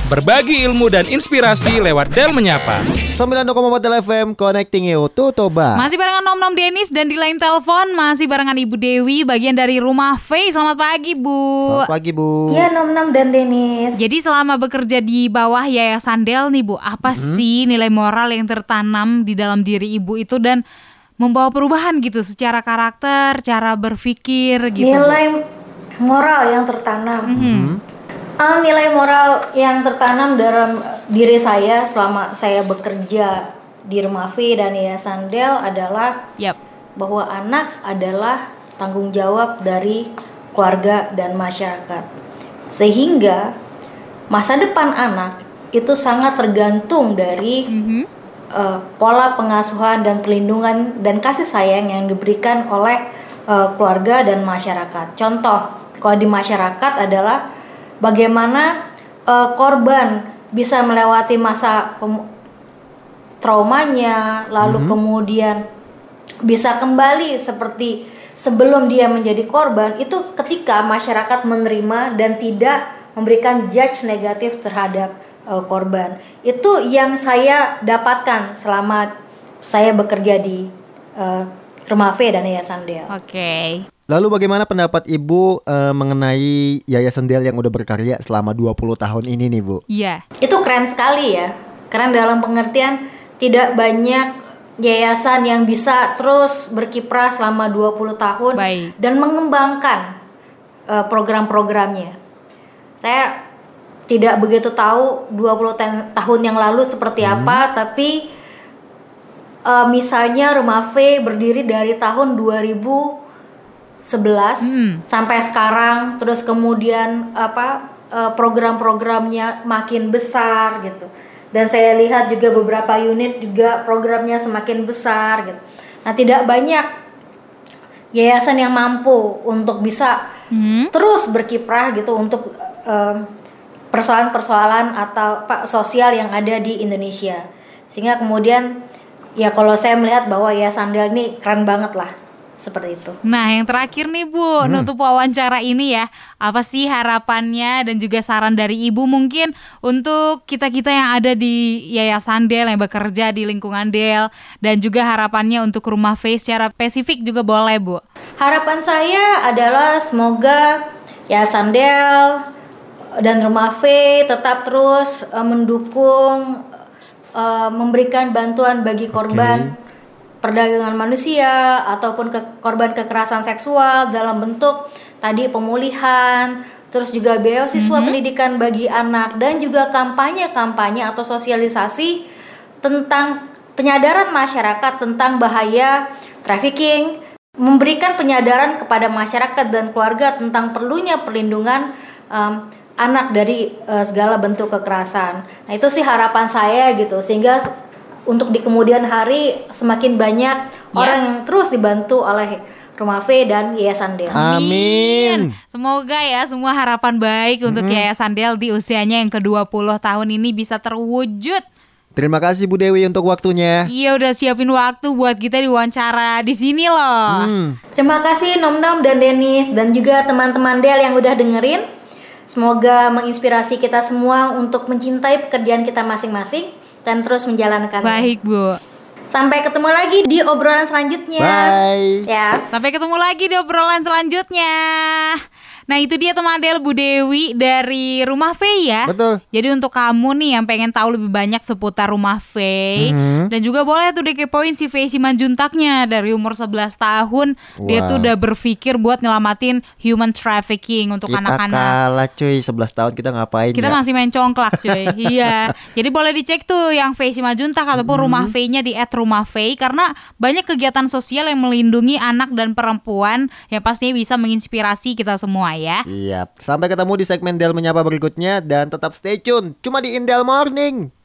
Berbagi ilmu dan inspirasi lewat Del Menyapa. 92,4 FM Connecting You to Toba. Masih barengan Nom Denis dan di line telepon masih barengan Ibu Dewi bagian dari Rumah Faye. Selamat pagi Bu. Selamat pagi Bu. Iya Nom dan Denis. Jadi selama bekerja di bawah Yayasan Del nih Bu, apa sih nilai moral yang tertanam di dalam diri Ibu itu dan membawa perubahan gitu secara karakter, cara berpikir gitu? Nilai moral yang tertanam. Nilai moral yang tertanam dalam diri saya selama saya bekerja di Rumah Faye dan Yayasan Del adalah bahwa anak adalah tanggung jawab dari keluarga dan masyarakat. Sehingga masa depan anak itu sangat tergantung dari pola pengasuhan dan perlindungan dan kasih sayang yang diberikan oleh keluarga dan masyarakat. Contoh, kalau di masyarakat adalah bagaimana korban bisa melewati masa traumanya, lalu kemudian bisa kembali seperti sebelum dia menjadi korban, itu ketika masyarakat menerima dan tidak memberikan judge negatif terhadap korban. Itu yang saya dapatkan selama saya bekerja di Rumah Faye dan Yayasan Del. Oke. Lalu bagaimana pendapat Ibu mengenai Yayasan Del yang udah berkarya selama 20 tahun ini nih Bu? Iya. Itu keren sekali ya. Keren dalam pengertian tidak banyak yayasan yang bisa terus berkiprah selama 20 tahun dan mengembangkan program-programnya. Saya tidak begitu tahu 20 tahun yang lalu seperti apa, tapi misalnya Rumah Faye berdiri dari tahun 2011 sampai sekarang, terus kemudian program-programnya makin besar gitu. Dan saya lihat juga beberapa unit juga programnya semakin besar gitu. Nah, tidak banyak yayasan yang mampu untuk bisa terus berkiprah gitu untuk persoalan-persoalan atau sosial yang ada di Indonesia. Sehingga kemudian ya kalau saya melihat bahwa Yayasan Del ini keren banget lah. Seperti itu. Nah, yang terakhir nih Bu, untuk wawancara ini ya, apa sih harapannya dan juga saran dari Ibu mungkin untuk kita-kita yang ada di Yayasan Del yang bekerja di lingkungan Del, dan juga harapannya untuk Rumah Faye secara spesifik juga boleh Bu. Harapan saya adalah semoga Yayasan Del dan Rumah Faye tetap terus mendukung, memberikan bantuan bagi korban perdagangan manusia ataupun korban kekerasan seksual dalam bentuk tadi pemulihan, terus juga beasiswa pendidikan bagi anak, dan juga kampanye-kampanye atau sosialisasi tentang penyadaran masyarakat tentang bahaya trafficking, memberikan penyadaran kepada masyarakat dan keluarga tentang perlunya perlindungan anak dari segala bentuk kekerasan. Nah, itu sih harapan saya gitu, sehingga untuk di kemudian hari semakin banyak orang yang terus dibantu oleh Rumah Faye dan Yayasan Del. Amin. Semoga ya semua harapan baik untuk Yayasan Del di usianya yang ke-20 tahun ini bisa terwujud. Terima kasih Bu Dewi untuk waktunya. Iya, udah siapin waktu buat kita diwawancara di sini loh. Terima kasih Nom dan Denis dan juga teman-teman Del yang udah dengerin. Semoga menginspirasi kita semua untuk mencintai pekerjaan kita masing-masing dan terus menjalankan. Baik Bu. Sampai ketemu lagi di obrolan selanjutnya. Bye. Ya. Sampai ketemu lagi di obrolan selanjutnya. Nah, itu dia teman Del, Bu Dewi dari Rumah Faye ya. Betul. Jadi untuk kamu nih yang pengen tahu lebih banyak seputar Rumah Faye, dan juga boleh tuh dikepoin si Faye Simanjuntaknya dari umur 11 tahun. Dia tuh udah berpikir buat nyelamatin human trafficking untuk anak-anak. Kita kalah cuy, 11 tahun kita ngapain Kita ya? masih main congklak cuy. Iya. Jadi boleh dicek tuh yang Faye Simanjuntak ataupun Rumah Faye-nya di @rumahfaye, karena banyak kegiatan sosial yang melindungi anak dan perempuan yang pastinya bisa menginspirasi kita semua ya. Iya. Sampai ketemu di segmen Del Menyapa berikutnya dan tetap stay tune cuma di Indel Morning.